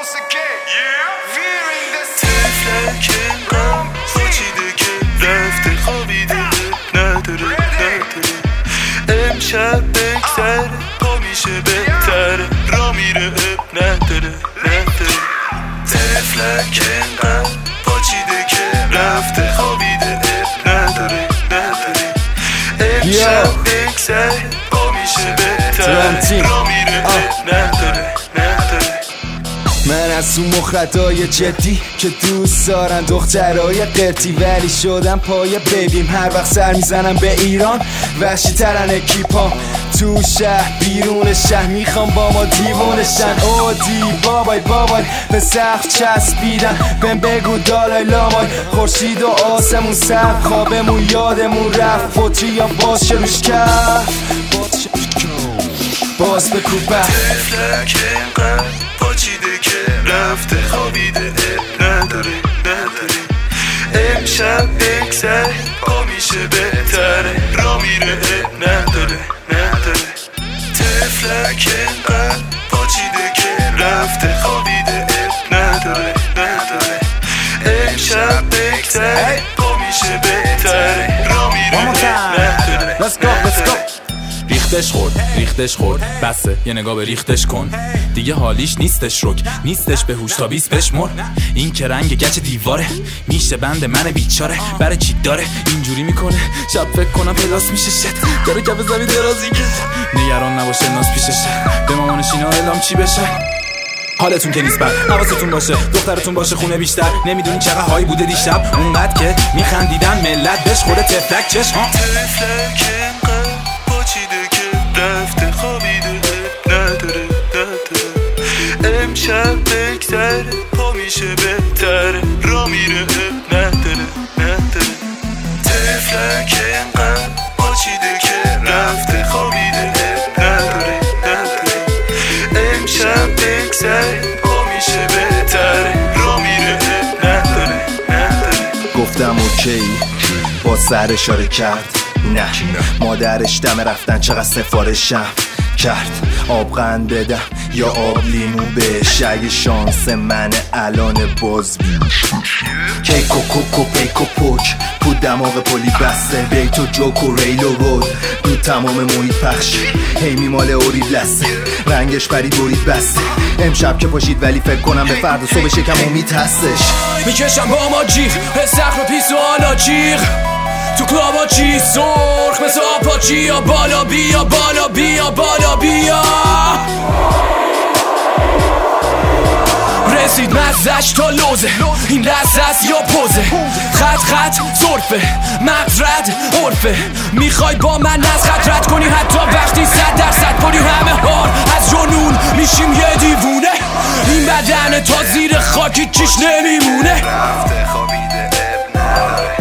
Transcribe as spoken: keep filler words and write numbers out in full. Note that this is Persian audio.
once again. Yeah. Fearing this. تفلک انقدر پاچیده که رفته خوابیده نداره نداره. امشب بگذره پا میشه بهتره را میره اب نداره نداره. تفلک انقدر پاچیده که رفته خوابیده اب نداره نداره. امشب بگذره پا میشه بهتره را میره اب نداره نداره. من از اون مخدای جدی که دوست دارن دخترای قرتی، ولی شدم پای بیبیم هر وقت سر میزنم به ایران. وحشی ترن اکیپام تو شهر بیرون شهر، میخوام با ما دیوونشن. اودی بابای بابای به سقف چسبیدن، بهم بگو دالای لامای. خورشید و آسمون سر خوابمون یادمون رفت، فوتی یا باشه روش کف باز به کوبه. تفلک انقدر پاچیده که رفته خوابیده اب نداره نداره. امشب بگذره پا میشه بهتره را میره اب نداره نداره. تفلک انقدر پاچیده که رفته خوابیده اب نداره نداره. امشب بگذره پا میشه بهتره را میره اب نداره. Let's go, let's go. ریختش خورد ریختش خورد بسه یه نگاه به ریختش کن دیگه، حالیش نیستش رک نیستش به هوش تا بیست بشمر. این که رنگ گچ دیواره میشه بند من بیچاره، برای چی داره اینجوری میکنه شب فکر کنم پلاس میشه شد داره کف زمین درازی کشه. نگران نباشه ناز پیششه به مامانش اینا اعلام چی بشه. حالتون که نیست بر حواستون باشه دخترتون باشه خونه بیشتر. نمیدونی چقدر هایی بوده دیشب اونقدر که میخندیدن ملت بهش خورده تفلک چشم. تفلک انقدر پاچیده که رفته خوابیده نداره نداره. امشب بگذره پا میشه بهتره را میره اب نداره نداره. تفلک انقدر پاچیده که رفته خوابیده اب نداره نداره. امشب بگذره پا میشه بهتره را میره اب نداره نداره. گفتم اوکی با سر اشاره کرد نه مادرش دم رفتن چقدر سفارشم کرد. آب قند بدم یا آب لیمو بهش اگه شانس من الان باز بیش. کیکو کوکو پیکو پوک پود دماغ پلی بسته بیت و جوک و ریل و رود دو تمام محیط پخش هی میماله اورید لسته رنگش پرید برید بسته. امشب که پاشید ولی فکر کنم به فردا صبح شکم امید هستش. میکشم با ما جیغ استخر و پیس و حالا جیغ تو کلابا چی سرخ مثل آپاچی یا بالا بیا بالا بیا بالا بیا. رسید مزش تا لوزه این لحظه است یا پوزه خط خط زرفه مغزرد عرفه. میخوای با من از خط رد کنی حتی وقتی صد درصد پلی همه هار از جنون میشیم یه دیوونه. این بدن تا زیر خاکی چیش نمیمونه. رفته خوابیده اب نداره